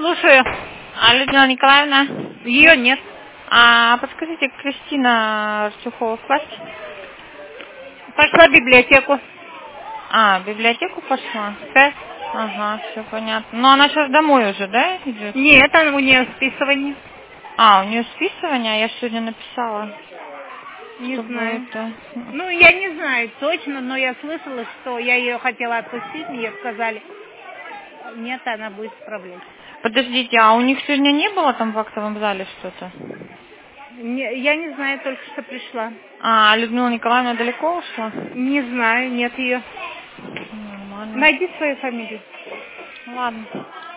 Слушаю. А Людмила Николаевна? Ее нет. А подскажите, Кристина Артюхова в классе? Пошла в библиотеку. В библиотеку пошла? Да? Ага, все понятно. Но она сейчас домой уже, да, идет? Нет, у нее списывание. У нее списывание, я сегодня написала. Не чтобы знаю. это... Ну, я не знаю точно, но я слышала, что я ее хотела отпустить, мне сказали, нет, она будет справляться. Подождите, а у них сегодня не было там в актовом зале что-то? Я не знаю, только что пришла. Людмила Николаевна далеко ушла? Не знаю, нет ее. Нормально. Найди свою фамилию. Ладно.